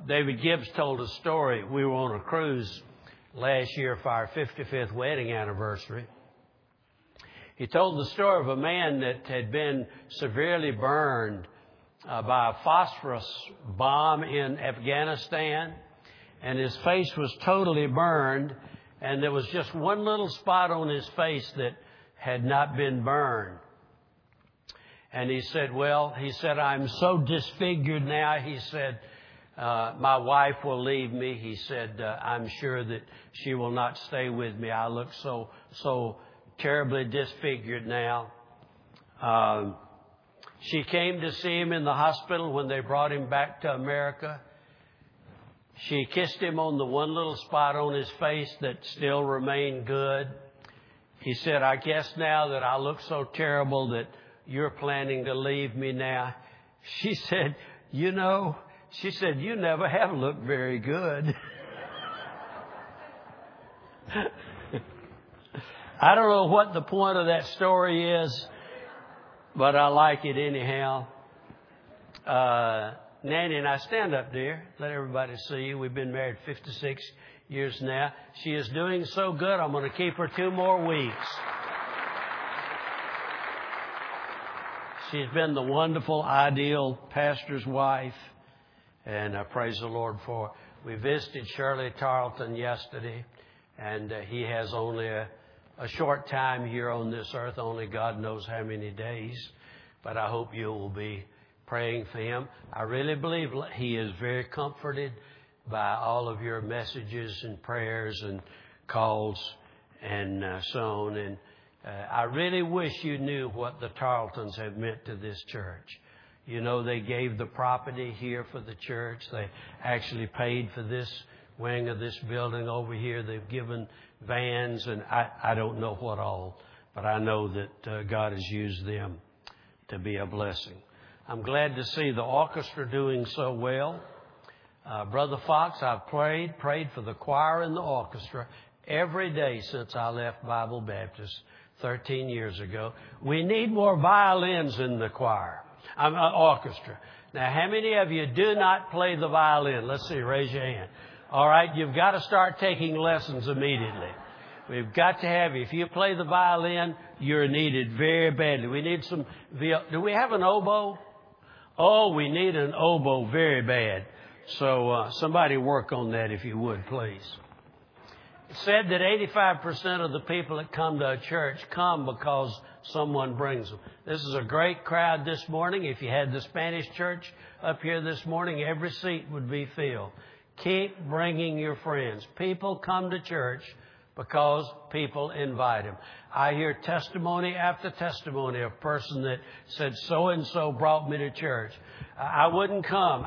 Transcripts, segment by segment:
David Gibbs told a story. We were on a cruise last year for our 55th wedding anniversary. He told the story of a man that had been severely burned by a phosphorus bomb in Afghanistan, and his face was totally burned, and there was just one little spot on his face that had not been burned. And he said, I'm so disfigured now. He said, my wife will leave me. He said, I'm sure that she will not stay with me. I look so terribly disfigured now. She came to see him in the hospital when they brought him back to America. She kissed him on the one little spot on his face that still remained good. He said, I guess now that I look so terrible that you're planning to leave me now. She said, you never have looked very good. I don't know what the point of that story is, but I like it anyhow. Nanny and I, stand up, dear. Let everybody see you. We've been married 56 years now. She is doing so good, I'm going to keep her 2 more weeks. She's been the wonderful, ideal pastor's wife, and I praise the Lord for her. We visited Shirley Tarleton yesterday, and he has only a short time here on this earth, only God knows how many days, but I hope you will be praying for him. I really believe he is very comforted by all of your messages and prayers and calls and so on. And I really wish you knew what the Tarletons have meant to this church. You know, they gave the property here for the church. They actually paid for this wing of this building over here. They've given vans and I don't know what all, but I know that God has used them to be a blessing. I'm glad to see the orchestra doing so well. Brother Fox, I've prayed for the choir and the orchestra every day since I left Bible Baptist 13 years ago. We need more violins in the choir, orchestra. Now, how many of you do not play the violin? Let's see, raise your hand. All right, you've got to start taking lessons immediately. We've got to have you. If you play the violin, you're needed very badly. We need some, do we have an oboe? Oh, we need an oboe very bad. So somebody work on that if you would, please. It's said that 85% of the people that come to a church come because someone brings them. This is a great crowd this morning. If you had the Spanish church up here this morning, every seat would be filled. Keep bringing your friends. People come to church because people invite them. I hear testimony after testimony of a person that said, so-and-so brought me to church. I wouldn't come.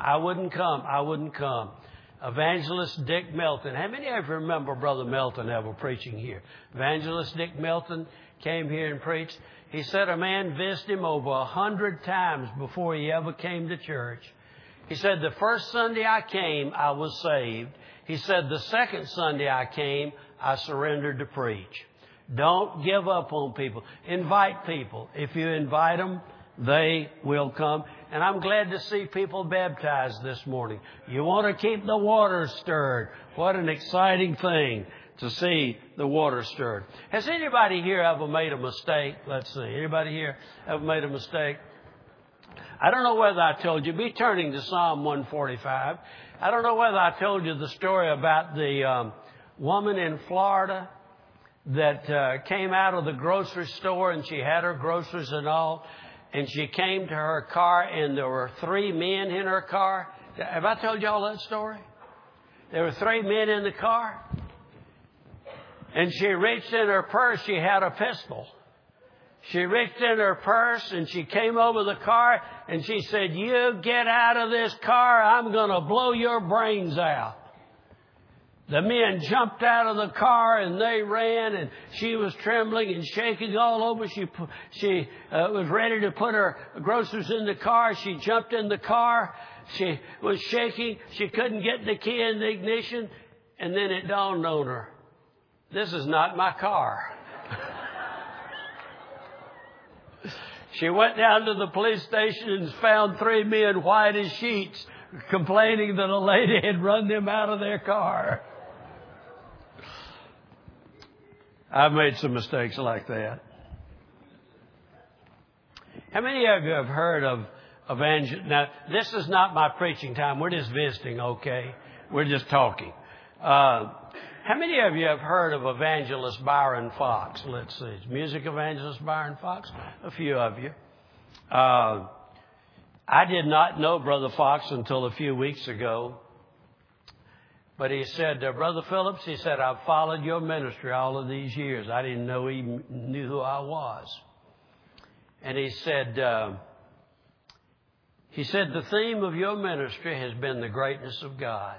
Evangelist Dick Melton. How many of you remember Brother Melton ever preaching here? Evangelist Dick Melton came here and preached. He said a man visited him over 100 times before he ever came to church. He said, the first Sunday I came, I was saved. He said, the second Sunday I came, I surrendered to preach. Don't give up on people. Invite people. If you invite them, they will come. And I'm glad to see people baptized this morning. You want to keep the water stirred. What an exciting thing to see the water stirred. Has anybody here ever made a mistake? Let's see. Anybody here ever made a mistake? I don't know whether I told you. Be turning to Psalm 145. I don't know whether I told you the story about the woman in Florida that came out of the grocery store and she had her groceries and all. And she came to her car and there were 3 men in her car. Have I told you all that story? There were 3 men in the car. And she reached in her purse. She had a pistol. She reached in her purse and she came over the car and she said, you get out of this car. I'm going to blow your brains out. The men jumped out of the car and they ran and she was trembling and shaking all over. She was ready to put her groceries in the car. She jumped in the car. She was shaking. She couldn't get the key in the ignition. And then it dawned on her, this is not my car. She went down to the police station and found 3 men white as sheets complaining that a lady had run them out of their car. I've made some mistakes like that. How many of you have heard of evangel? Now, this is not my preaching time. We're just visiting, okay? We're just talking. How many of you have heard of evangelist Byron Fox? Let's see. Music evangelist Byron Fox? A few of you. I did not know Brother Fox until a few weeks ago. But he said, Brother Phillips, he said, I've followed your ministry all of these years. I didn't know he knew who I was. And he said, the theme of your ministry has been the greatness of God.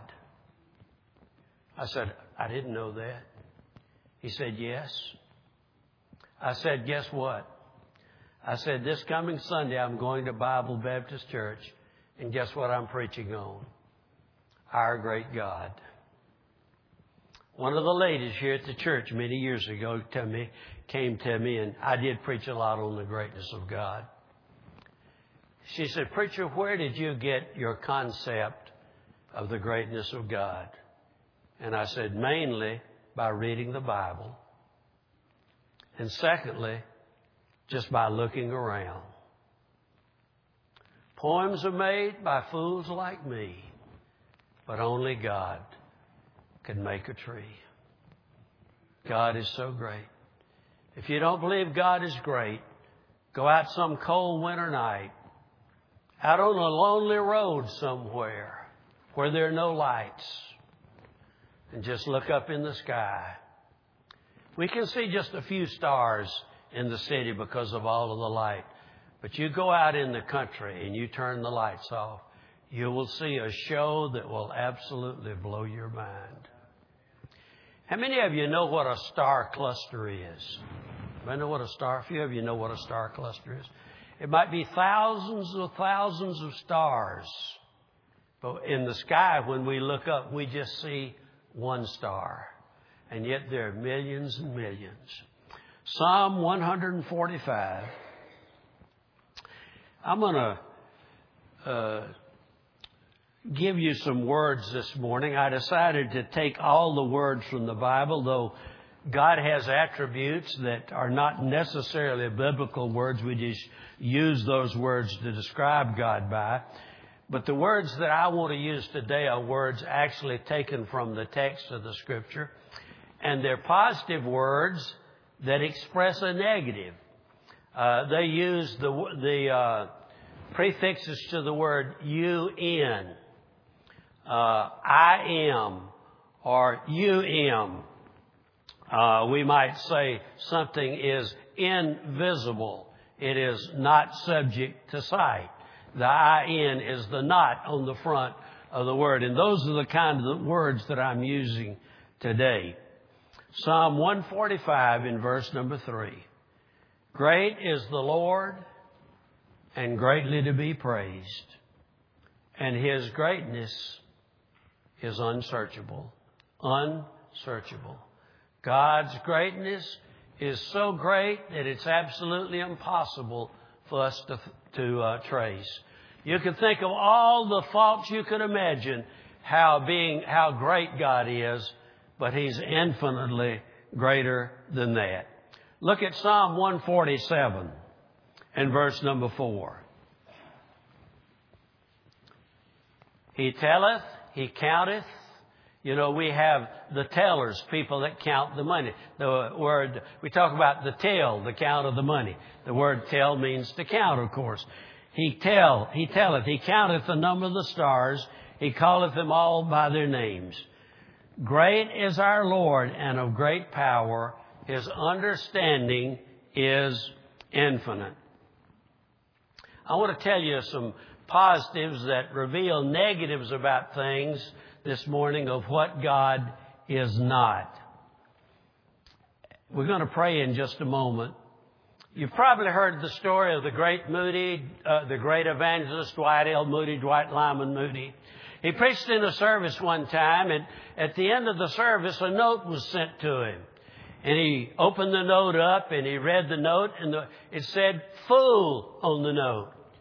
I said, I didn't know that. He said, yes. I said, guess what? I said, this coming Sunday, I'm going to Bible Baptist Church. And guess what I'm preaching on? Our great God. One of the ladies here at the church many years ago came to me, and I did preach a lot on the greatness of God. She said, Preacher, where did you get your concept of the greatness of God? And I said, mainly by reading the Bible. And secondly, just by looking around. Poems are made by fools like me, but only God could make a tree. God is so great. If you don't believe God is great, go out some cold winter night, out on a lonely road somewhere where there are no lights, and just look up in the sky. We can see just a few stars in the city because of all of the light. But you go out in the country and you turn the lights off, you will see a show that will absolutely blow your mind. How many of you know what a star cluster is? I know what a few of you know what a star cluster is. It might be thousands of stars. But in the sky, when we look up, we just see one star. And yet there are millions and millions. Psalm 145. I'm going to give you some words this morning. I decided to take all the words from the Bible, though God has attributes that are not necessarily biblical words. We just use those words to describe God by. But the words that I want to use today are words actually taken from the text of the Scripture. And they're positive words that express a negative. They use the prefixes to the word UN. I am or we might say something is invisible. It is not subject to sight. The IN is the not on the front of the word. And those are the kind of words that I'm using today. Psalm 145 in verse number 3. Great is the Lord and greatly to be praised, and His greatness is unsearchable. Unsearchable. God's greatness is so great that it's absolutely impossible for us to trace. You can think of all the faults you could imagine how great God is, but He's infinitely greater than that. Look at Psalm 147 and verse number 4. He telleth, He counteth. You know, we have the tellers, people that count the money. The word, we talk about the tell, the count of the money. The word tell means to count, of course. He telleth, He counteth the number of the stars. He calleth them all by their names. Great is our Lord and of great power. His understanding is infinite. I want to tell you some positives that reveal negatives about things this morning of what God is not. We're going to pray in just a moment. You've probably heard the story of the great evangelist Dwight L. Moody, Dwight Lyman Moody. He preached in a service one time, and at the end of the service, a note was sent to him. And he opened the note up, and he read the note, and it said, "Fool" on the note.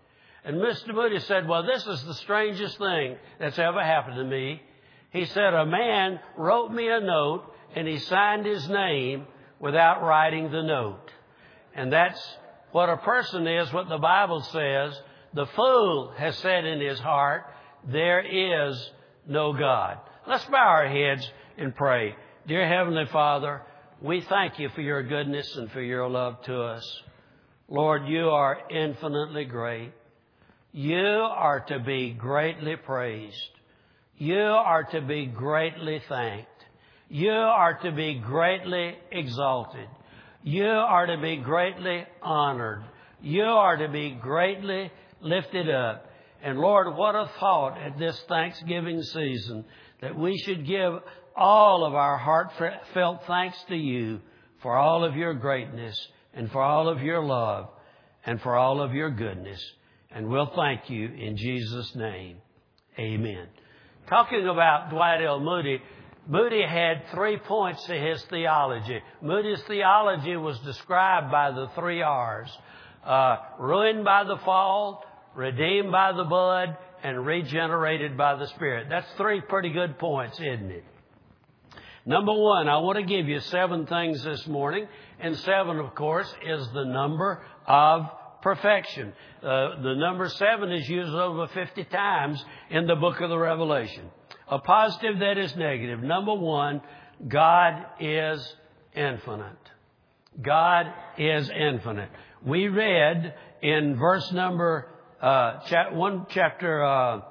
And Mr. Moody said, well, this is the strangest thing that's ever happened to me. He said, a man wrote me a note and he signed his name without writing the note. And that's what a person is, what the Bible says. The fool has said in his heart, there is no God. Let's bow our heads and pray. Dear Heavenly Father, we thank you for your goodness and for your love to us. Lord, you are infinitely great. You are to be greatly praised. You are to be greatly thanked. You are to be greatly exalted. You are to be greatly honored. You are to be greatly lifted up. And Lord, what a thought at this Thanksgiving season that we should give all of our heartfelt thanks to you for all of your greatness and for all of your love and for all of your goodness. And we'll thank you in Jesus' name. Amen. Talking about Dwight L. Moody, Moody had 3 points to his theology. Moody's theology was described by the 3 R's. Ruined by the fall, redeemed by the blood, and regenerated by the Spirit. That's 3 pretty good points, isn't it? Number 1, I want to give you 7 things this morning. And 7, of course, is the number of perfection. The number 7 is used over 50 times in the book of the Revelation. A positive that is negative. Number 1, God is infinite. God is infinite. We read in verse number chapter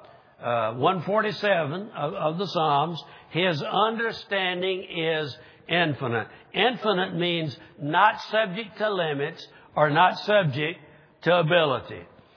147 of the Psalms, His understanding is infinite. Infinite means not subject to limits or not subject to ability.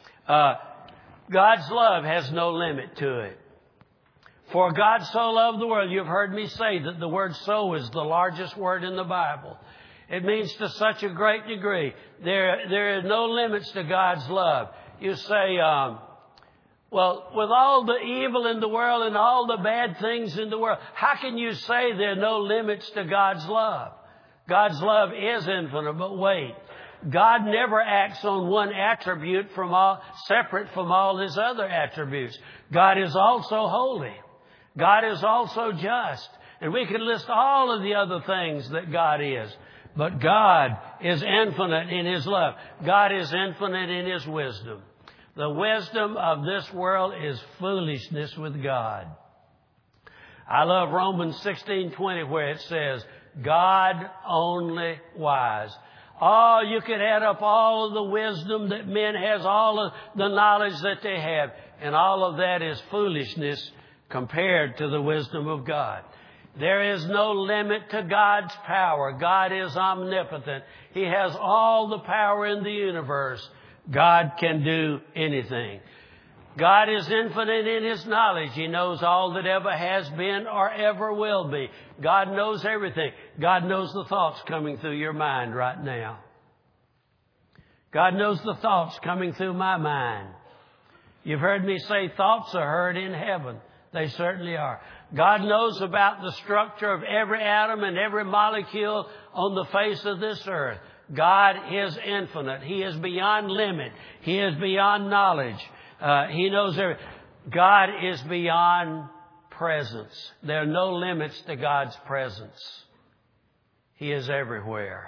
God's love has no limit to it. For God so loved the world, you've heard me say that the word so is the largest word in the Bible. It means to such a great degree. There are no limits to God's love. You say, well, with all the evil in the world and all the bad things in the world, how can you say there are no limits to God's love? God's love is infinite, but wait. God never acts on one attribute separate from all His other attributes. God is also holy. God is also just. And we could list all of the other things that God is. But God is infinite in His love. God is infinite in His wisdom. The wisdom of this world is foolishness with God. I love Romans 16:20 where it says, God only wise. Oh, you could add up all of the wisdom that men has, all of the knowledge that they have, and all of that is foolishness compared to the wisdom of God. There is no limit to God's power. God is omnipotent. He has all the power in the universe. God can do anything. God is infinite in His knowledge. He knows all that ever has been or ever will be. God knows everything. God knows the thoughts coming through your mind right now. God knows the thoughts coming through my mind. You've heard me say thoughts are heard in heaven. They certainly are. God knows about the structure of every atom and every molecule on the face of this earth. God is infinite. He is beyond limit. He is beyond knowledge. He knows everything. God is beyond presence. There are no limits to God's presence. He is everywhere.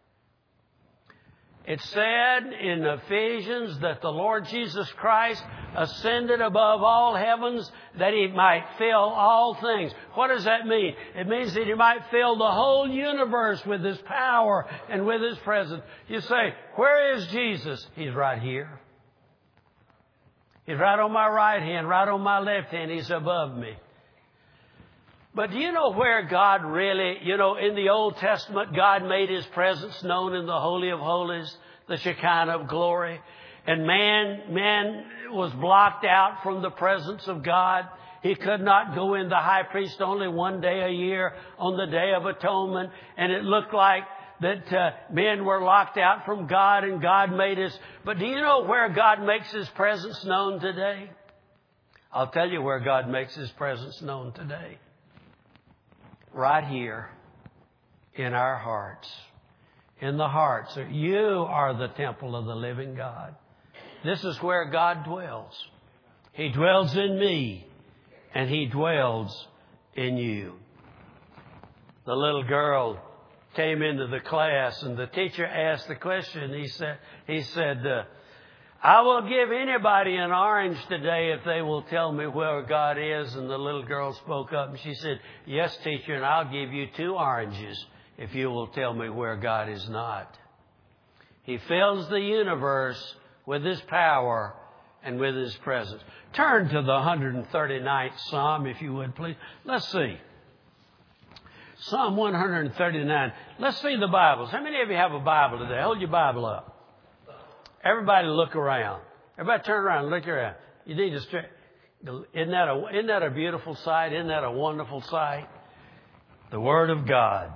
It said in Ephesians that the Lord Jesus Christ ascended above all heavens that He might fill all things. What does that mean? It means that He might fill the whole universe with His power and with His presence. You say, where is Jesus? He's right here. He's right on my right hand, right on my left hand. He's above me. But do you know where God really, in the Old Testament, God made His presence known in the Holy of Holies, the Shekinah of glory. And man was blocked out from the presence of God. He could not go in. The high priest only one day a year on the Day of Atonement. And it looked like that men were locked out from God and God made His. But do you know where God makes His presence known today? I'll tell you where God makes His presence known today. Right here in our hearts. In the hearts. You are the temple of the living God. This is where God dwells. He dwells in me, and He dwells in you. The little girl came into the class, and the teacher asked the question. He said, I will give anybody an orange today if they will tell me where God is. And the little girl spoke up, and she said, yes, teacher, and I'll give you 2 oranges if you will tell me where God is not. He fills the universe with His power and with His presence. Turn to the 139th Psalm, if you would, please. Let's see. Psalm 139. Let's see the Bibles. How many of you have a Bible today? Hold your Bible up. Everybody look around. Everybody turn around and look around. You need to isn't that a beautiful sight? Isn't that a wonderful sight? The Word of God.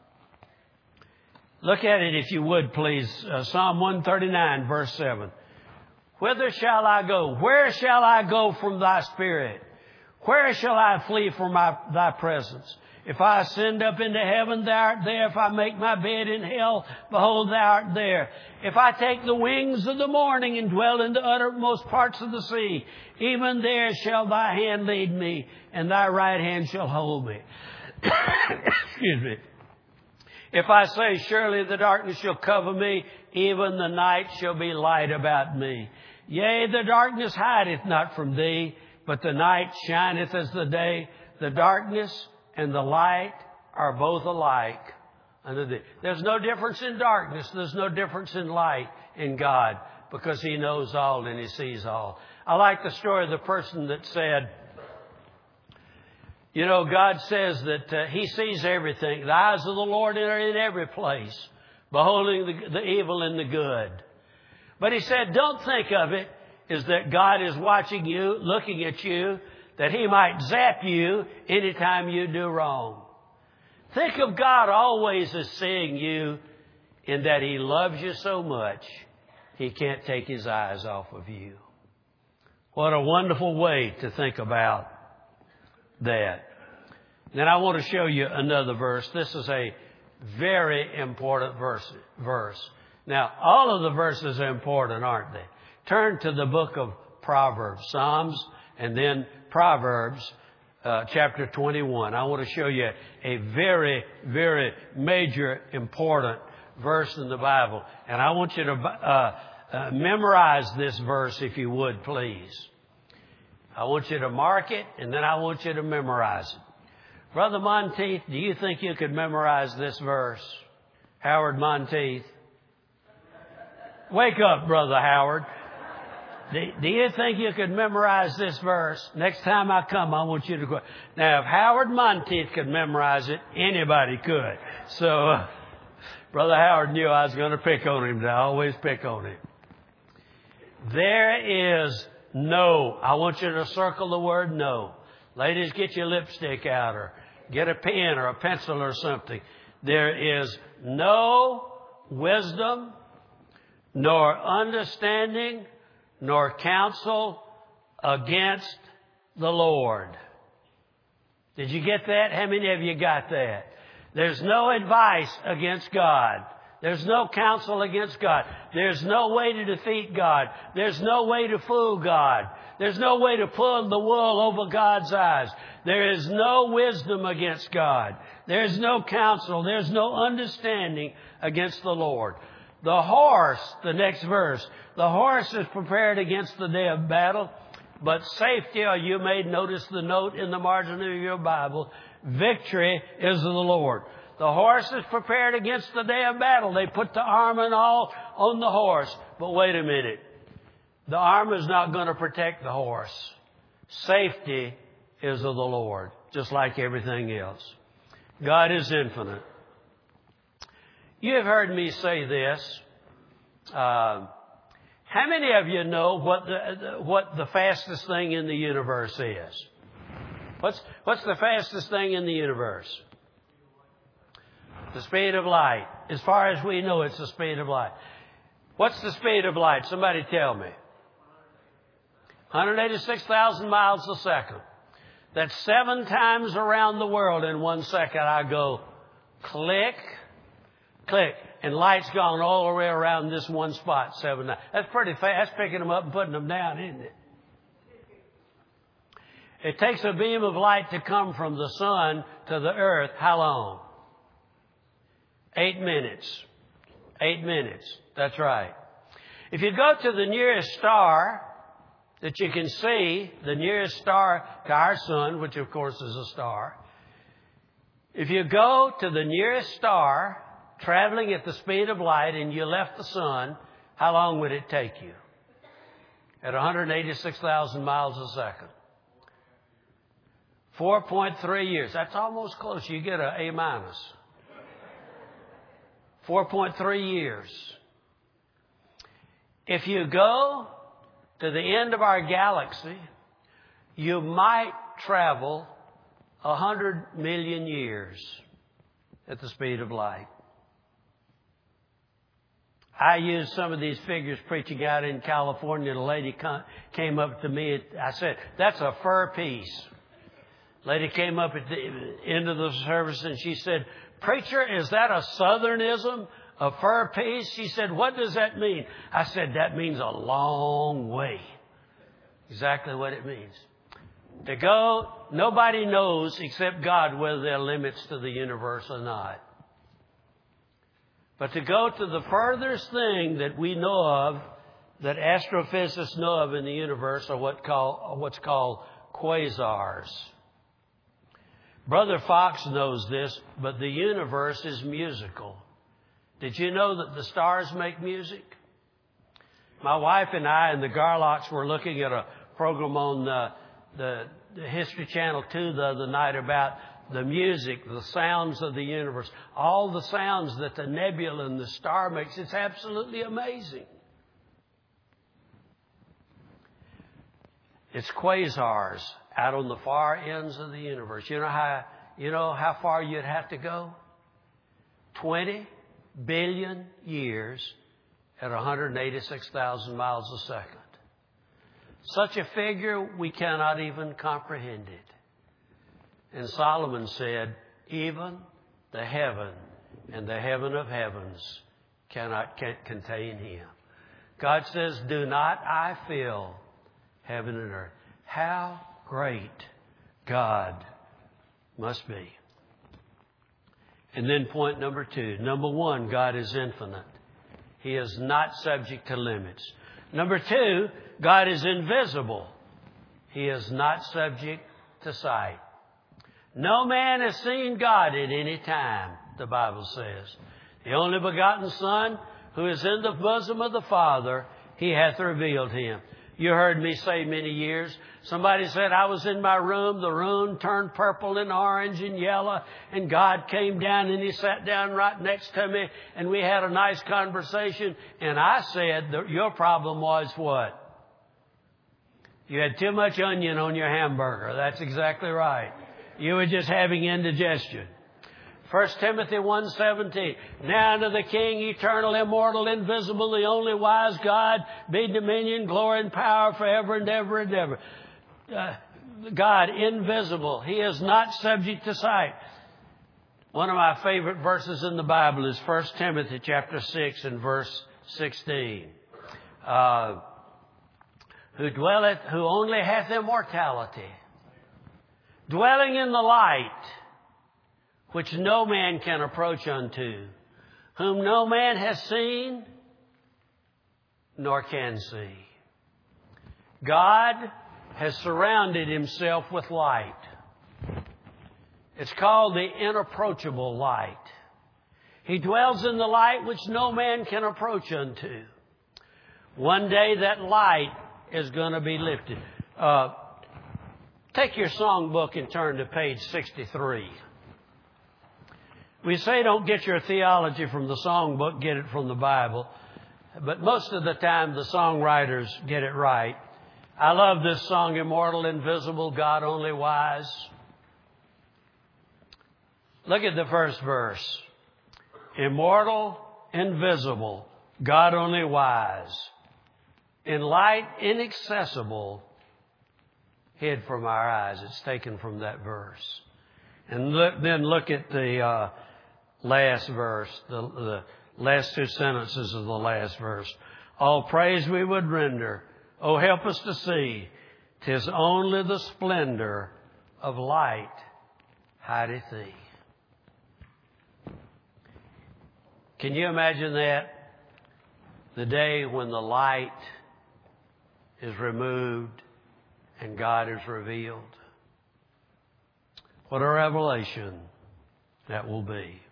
Look at it if you would, please. Psalm 139, verse 7. Whither shall I go? Where shall I go from Thy Spirit? Where shall I flee from Thy presence? If I ascend up into heaven, Thou art there. If I make my bed in hell, behold, Thou art there. If I take the wings of the morning and dwell in the uttermost parts of the sea, even there shall Thy hand lead me, and Thy right hand shall hold me. Excuse me. If I say, surely the darkness shall cover me, even the night shall be light about me. Yea, the darkness hideth not from Thee, but the night shineth as the day. The darkness and the light are both alike unto Thee. There's no difference in darkness. There's no difference in light in God, because He knows all and He sees all. I like the story of the person that said, you know, God says that He sees everything. The eyes of the Lord are in every place, beholding the evil and the good. But He said, don't think of it as that God is watching you, looking at you, that He might zap you anytime you do wrong. Think of God always as seeing you, in that He loves you so much, He can't take His eyes off of you. What a wonderful way to think about that. Then I want to show you another verse. This is a very important verse. Now, all of the verses are important, aren't they? Turn to the book of Proverbs, Psalms, and then Proverbs, chapter 21. I want to show you a very, very major, important verse in the Bible. And I want you to memorize this verse, if you would, please. I want you to mark it, and then I want you to memorize it. Brother Monteith, do you think you could memorize this verse? Howard Monteith. Wake up, Brother Howard. Do you think you could memorize this verse? Next time I come, I want you to go. Now, if Howard Monteith could memorize it, anybody could. So, Brother Howard knew I was going to pick on him. I always pick on him. There is no. I want you to circle the word no. Ladies, get your lipstick out or get a pen or a pencil or something. There is no wisdom, nor understanding, nor counsel against the Lord. Did you get that? How many of you got that? There's no advice against God. There's no counsel against God. There's no way to defeat God. There's no way to fool God. There's no way to pull the wool over God's eyes. There is no wisdom against God. There's no counsel. There's no understanding against the Lord. The horse, the next verse, the horse is prepared against the day of battle, but safety, or you may notice the note in the margin of your Bible, victory is of the Lord. The horse is prepared against the day of battle. They put the armor and all on the horse. But wait a minute. The armor is not going to protect the horse. Safety is of the Lord, just like everything else. God is infinite. You have heard me say this. How many of you know what the fastest thing in the universe is? What's the fastest thing in the universe? The speed of light. As far as we know, it's the speed of light. What's the speed of light? Somebody tell me. 186,000 miles a second. That's 7 times around the world in 1 second. I go click, click. and light's gone all the way around this one spot 7 times. That's pretty fast. That's picking them up and putting them down, isn't it? It takes a beam of light to come from the sun to the earth. How long? 8 minutes. 8 minutes. That's right. If you go to the nearest star that you can see, the nearest star to our sun, which of course is a star, if you go to the nearest star, traveling at the speed of light, and you left the sun, how long would it take you? At 186,000 miles a second. 4.3 years. That's almost close. You get an A minus. 4.3 years. If you go to the end of our galaxy, you might travel 100 million years at the speed of light. I used some of these figures preaching out in California. The lady came up to me. I said, "That's a fur piece." Lady came up at the end of the service and she said, "Preacher, is that a Southernism, a fur piece?" She said, "What does that mean?" I said, "That means a long way." Exactly what it means. To go, nobody knows except God whether there are limits to the universe or not. But to go to the furthest thing that we know of, that astrophysicists know of in the universe, are what's called quasars. Brother Fox knows this, but the universe is musical. Did you know that the stars make music? My wife and I and the Garlocks were looking at a program on the History Channel 2 the other night about the music, the sounds of the universe, all the sounds that the nebula and the star makes. It's absolutely amazing. It's quasars out on the far ends of the universe. You know how far you'd have to go? 20 billion years at 186,000 miles a second. Such a figure, we cannot even comprehend it. And Solomon said, even the heaven and the heaven of heavens can't contain him. God says, "Do not I fill heaven and earth?" How great God must be. And then point number 2. Number 1, God is infinite. He is not subject to limits. Number 2, God is invisible. He is not subject to sight. No man has seen God at any time, the Bible says. The only begotten Son, who is in the bosom of the Father, He hath revealed Him. You heard me say many years, somebody said, I was in my room, the room turned purple and orange and yellow, and God came down and He sat down right next to me, and we had a nice conversation. And I said, your problem was what? You had too much onion on your hamburger. That's exactly right. You were just having indigestion. 1 Timothy 1:17. Now unto the King, eternal, immortal, invisible, the only wise God, be dominion, glory, and power forever and ever and ever. God, invisible. He is not subject to sight. One of my favorite verses in the Bible is 1 Timothy chapter 6 and verse 16. Who only hath immortality, dwelling in the light, which no man can approach unto, whom no man has seen, nor can see. God has surrounded Himself with light. It's called the inapproachable light. He dwells in the light which no man can approach unto. One day that light is going to be lifted. Take your songbook and turn to page 63. We say don't get your theology from the songbook, get it from the Bible. But most of the time the songwriters get it right. I love this song, Immortal, Invisible, God Only Wise. Look at the first verse. Immortal, invisible, God only wise. In light inaccessible, hid from our eyes. It's taken from that verse. And then look at the last verse, the Last two sentences of the last verse. All praise we would render. Oh, help us to see. 'Tis only the splendor of light hideth thee. Can you imagine that? The day when the light is removed and God is revealed. What a revelation that will be.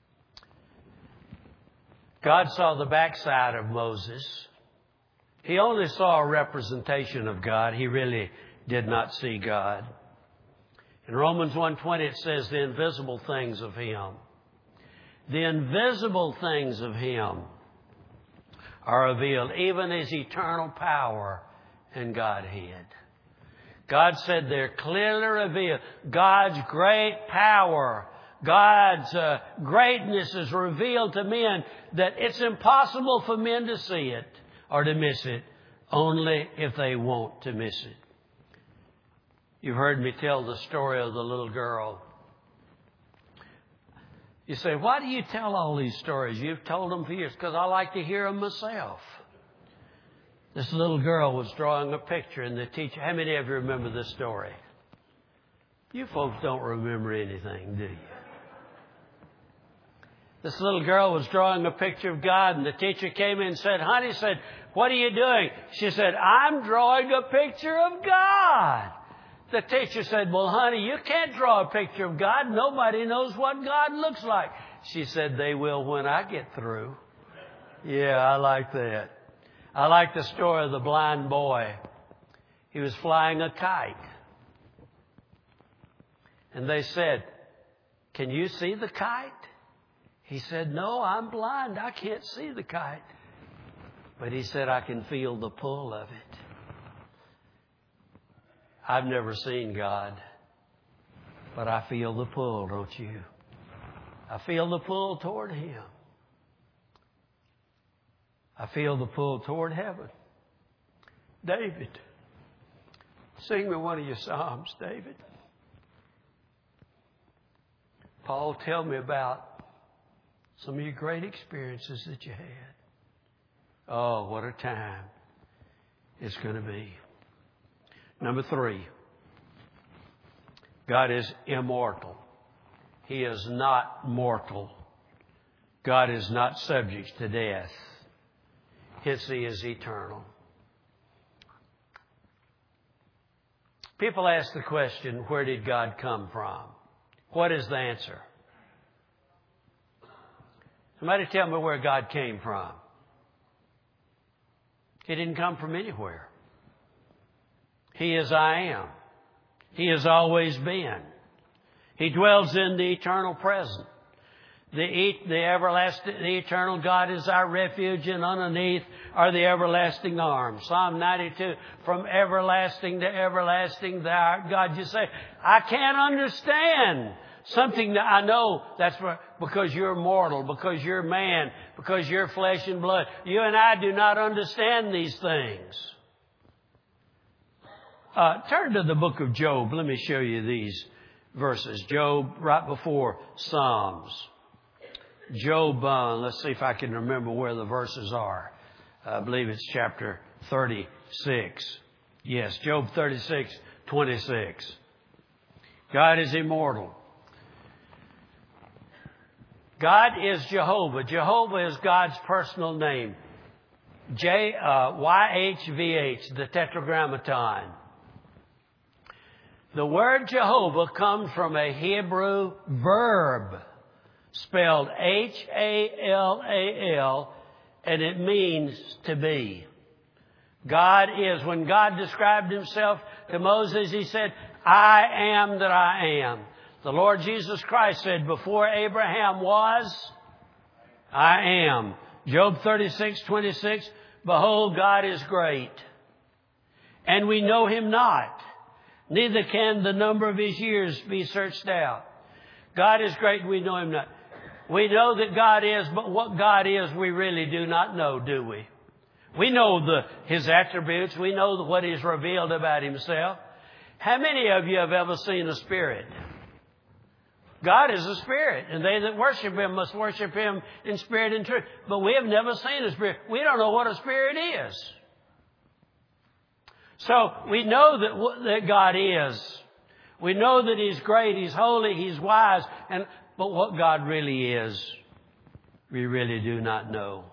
God saw the backside of Moses. He only saw a representation of God. He really did not see God. In Romans 1:20 it says the invisible things of Him. The invisible things of Him are revealed, even His eternal power and Godhead. God said they're clearly revealed. God's great power, God's greatness is revealed to men that it's impossible for men to see it or to miss it, only if they want to miss it. You've heard me tell the story of the little girl. You say, why do you tell all these stories? You've told them for years. Because I like to hear them myself. This little girl was drawing a picture, and the teacher... How many of you remember this story? You folks don't remember anything, do you? This little girl was drawing a picture of God, and the teacher came in and said, honey, what are you doing? She said, I'm drawing a picture of God. The teacher said, well, honey, you can't draw a picture of God. Nobody knows what God looks like. She said, they will when I get through. Yeah, I like that. I like the story of the blind boy. He was flying a kite. And they said, can you see the kite? He said, no, I'm blind. I can't see the kite. But he said, I can feel the pull of it. I've never seen God, but I feel the pull, don't you? I feel the pull toward Him. I feel the pull toward heaven. David, sing me one of your Psalms, David. Paul, tell me about some of your great experiences that you had. Oh, what a time it's going to be. Number 3, God is immortal. He is not mortal. God is not subject to death. Hence, He is eternal. People ask the question, where did God come from? What is the answer? Somebody tell me where God came from. He didn't come from anywhere. He is I am. He has always been. He dwells in the eternal present. The everlasting, the eternal God is our refuge, and underneath are the everlasting arms. Psalm 92, from everlasting to everlasting thou art God. You say, I can't understand something that I know that's because you're mortal, because you're man, because you're flesh and blood. You and I do not understand these things. Turn to the book of Job. Let me show you these verses. Job, right before Psalms. Job, let's see if I can remember where the verses are. I believe it's chapter 36. Yes, Job 36:26. God is immortal. God is Jehovah. Jehovah is God's personal name. YHVH, the Tetragrammaton. The word Jehovah comes from a Hebrew verb spelled H-A-L-A-L, and it means to be. God is. When God described Himself to Moses, He said, I am that I am. The Lord Jesus Christ said, before Abraham was, I am. Job 36:26, behold, God is great, and we know Him not. Neither can the number of His years be searched out. God is great, and we know Him not. We know that God is, but what God is we really do not know, do we? We know His attributes. We know what He's revealed about Himself. How many of you have ever seen a spirit? God is a spirit, and they that worship Him must worship Him in spirit and truth. But we have never seen a spirit. We don't know what a spirit is. So we know that God is. We know that He's great, He's holy, He's wise. But what God really is, we really do not know.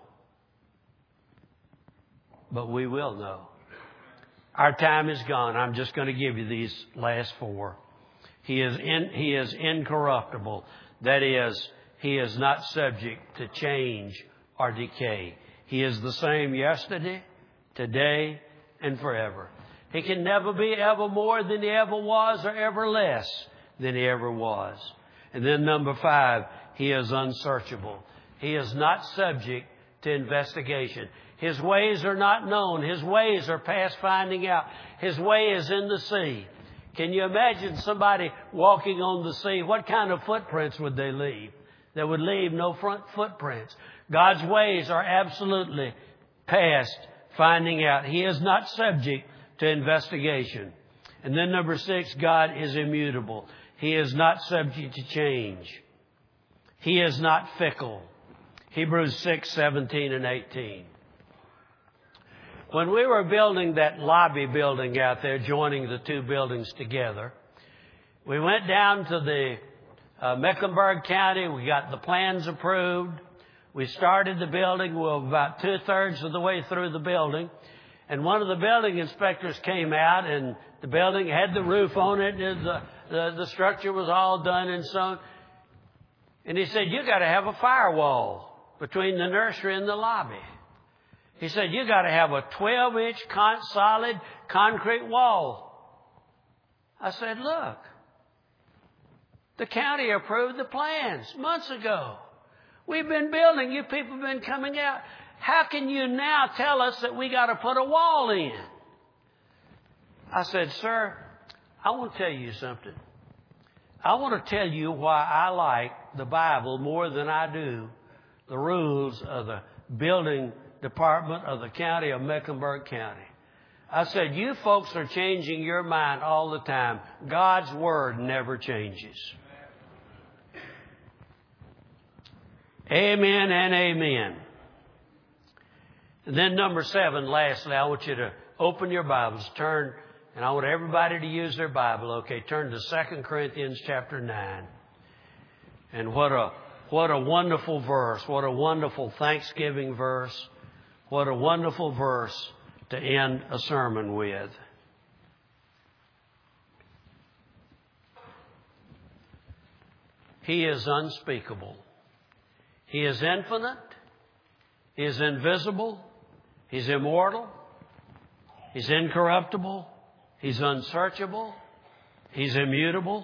But we will know. Our time is gone. I'm just going to give you these last four. He is incorruptible. That is, He is not subject to change or decay. He is the same yesterday, today, and forever. He can never be ever more than He ever was or ever less than He ever was. And then number 5, He is unsearchable. He is not subject to investigation. His ways are not known. His ways are past finding out. His way is in the sea. Can you imagine somebody walking on the sea? What kind of footprints would they leave? They would leave no front footprints. God's ways are absolutely past finding out. He is not subject to investigation. And then number 6, God is immutable. He is not subject to change. He is not fickle. Hebrews 6:17 and 18. When we were building that lobby building out there, joining the two buildings together, we went down to the Mecklenburg County. We got the plans approved. We started the building. We were about 2/3 of the way through the building. And one of the building inspectors came out, and the building had the roof on it, and the structure was all done and so on. And he said, "You got to have a firewall between the nursery and the lobby." He said, "You got to have a 12-inch solid concrete wall." I said, "Look, the county approved the plans months ago. We've been building. You people have been coming out. How can you now tell us that we got to put a wall in?" I said, "Sir, I want to tell you something. I want to tell you why I like the Bible more than I do the rules of the building department of the county of Mecklenburg County." I said, "You folks are changing your mind all the time. God's Word never changes." Amen and amen. And then number 7, lastly, I want you to open your Bibles, turn, and I want everybody to use their Bible, okay? Turn to 2 Corinthians chapter 9. And what a wonderful verse. What a wonderful Thanksgiving verse. What a wonderful verse to end a sermon with. He is unspeakable. He is infinite. He is invisible. He's immortal. He's incorruptible. He's unsearchable. He's immutable.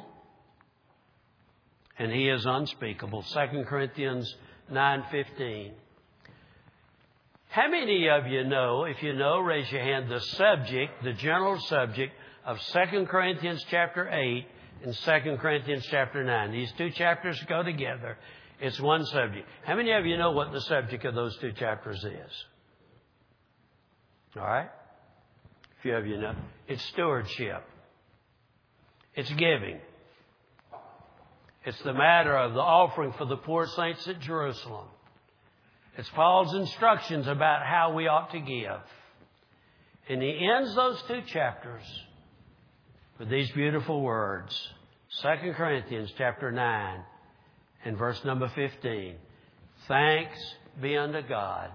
And He is unspeakable. 2 Corinthians 9:15. How many of you know, if you know, raise your hand, the general subject of 2 Corinthians chapter 8 and 2 Corinthians chapter 9. These two chapters go together. It's one subject. How many of you know what the subject of those two chapters is? All right? A few of you know. It's stewardship. It's giving. It's the matter of the offering for the poor saints at Jerusalem. It's Paul's instructions about how we ought to give. And he ends those two chapters with these beautiful words. 2 Corinthians chapter 9 and verse number 15. Thanks be unto God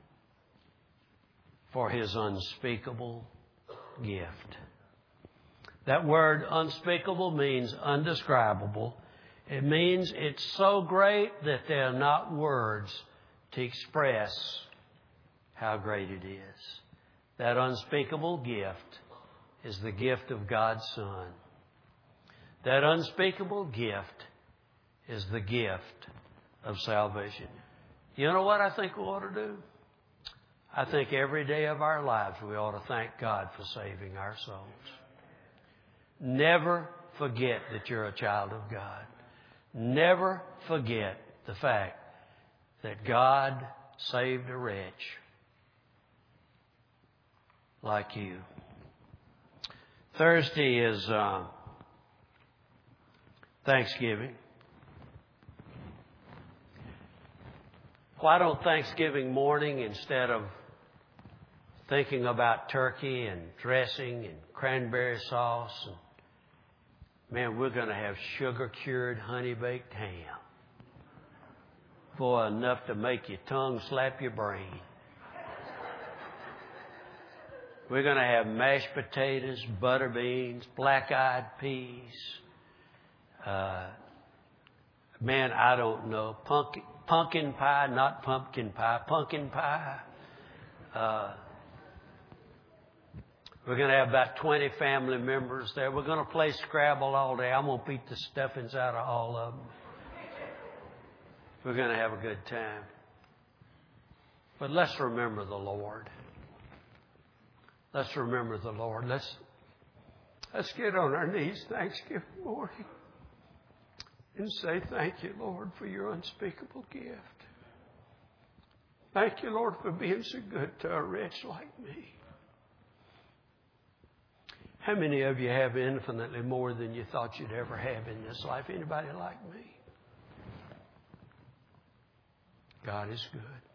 for His unspeakable gift. That word unspeakable means undescribable. It means it's so great that there are not words to express how great it is. That unspeakable gift is the gift of God's Son. That unspeakable gift is the gift of salvation. You know what I think we ought to do? I think every day of our lives we ought to thank God for saving our souls. Never forget that you're a child of God. Never forget the fact that God saved a wretch like you. Thursday is Thanksgiving. Why don't Thanksgiving morning, instead of thinking about turkey and dressing and cranberry sauce, and man, we're going to have sugar-cured, honey-baked ham. Boy, enough to make your tongue slap your brain. We're going to have mashed potatoes, butter beans, black-eyed peas. Man, I don't know. Pumpkin pie, not pumpkin pie. Pumpkin pie. We're going to have about 20 family members there. We're going to play Scrabble all day. I'm going to beat the stuffings out of all of them. We're going to have a good time. But let's remember the Lord. Let's remember the Lord. Let's get on our knees Thanksgiving morning and say, thank you, Lord, for your unspeakable gift. Thank you, Lord, for being so good to a wretch like me. How many of you have infinitely more than you thought you'd ever have in this life? Anybody like me? God is good.